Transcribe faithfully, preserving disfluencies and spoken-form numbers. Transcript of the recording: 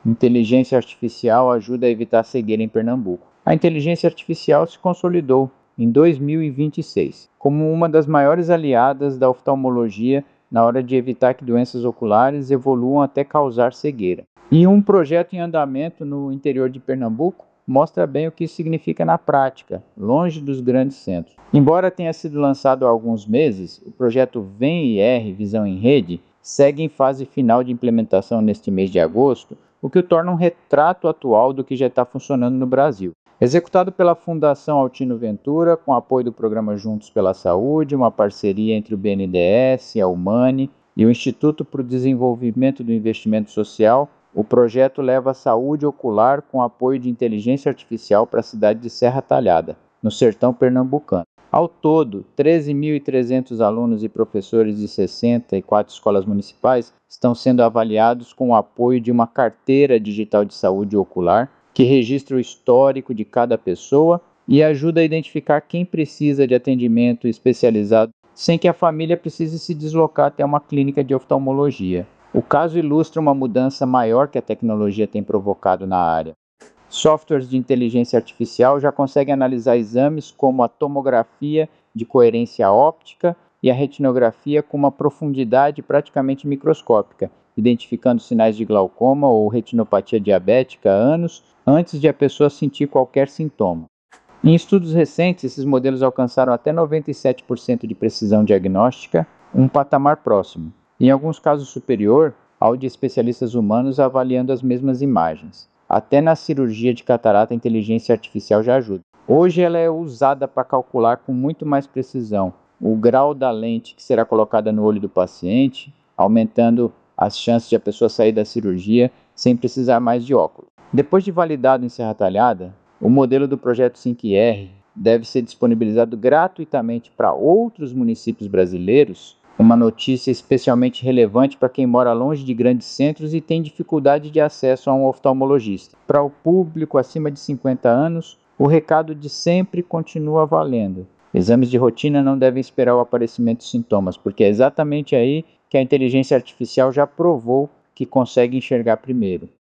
Inteligência artificial ajuda a evitar cegueira em Pernambuco. A inteligência artificial se consolidou em dois mil e vinte e seis como uma das maiores aliadas da oftalmologia na hora de evitar que doenças oculares evoluam até causar cegueira. E um projeto em andamento no interior de Pernambuco mostra bem o que isso significa na prática, longe dos grandes centros. Embora tenha sido lançado há alguns meses, o projeto VEM-I R Visão em Rede segue em fase final de implementação neste mês de agosto, o que o torna um retrato atual do que já está funcionando no Brasil. Executado pela Fundação Altino Ventura, com apoio do programa Juntos pela Saúde, uma parceria entre o B N D E S, a Humane e o Instituto para o Desenvolvimento do Investimento Social, o projeto leva a saúde ocular com apoio de inteligência artificial para a cidade de Serra Talhada, no sertão pernambucano. Ao todo, treze mil e trezentos alunos e professores de sessenta e quatro escolas municipais estão sendo avaliados com o apoio de uma carteira digital de saúde ocular, que registra o histórico de cada pessoa e ajuda a identificar quem precisa de atendimento especializado sem que a família precise se deslocar até uma clínica de oftalmologia. O caso ilustra uma mudança maior que a tecnologia tem provocado na área. Softwares de inteligência artificial já conseguem analisar exames como a tomografia de coerência óptica e a retinografia com uma profundidade praticamente microscópica, identificando sinais de glaucoma ou retinopatia diabética anos antes de a pessoa sentir qualquer sintoma. Em estudos recentes, esses modelos alcançaram até noventa e sete por cento de precisão diagnóstica, um patamar próximo, e em alguns casos superior ao de especialistas humanos avaliando as mesmas imagens. Até na cirurgia de catarata, a inteligência artificial já ajuda. Hoje ela é usada para calcular com muito mais precisão o grau da lente que será colocada no olho do paciente, aumentando as chances de a pessoa sair da cirurgia sem precisar mais de óculos. Depois de validado em Serra Talhada, o modelo do projeto cinco R deve ser disponibilizado gratuitamente para outros municípios brasileiros, uma notícia especialmente relevante para quem mora longe de grandes centros e tem dificuldade de acesso a um oftalmologista. Para o público acima de cinquenta anos, o recado de sempre continua valendo. Exames de rotina não devem esperar o aparecimento de sintomas, porque é exatamente aí que a inteligência artificial já provou que consegue enxergar primeiro.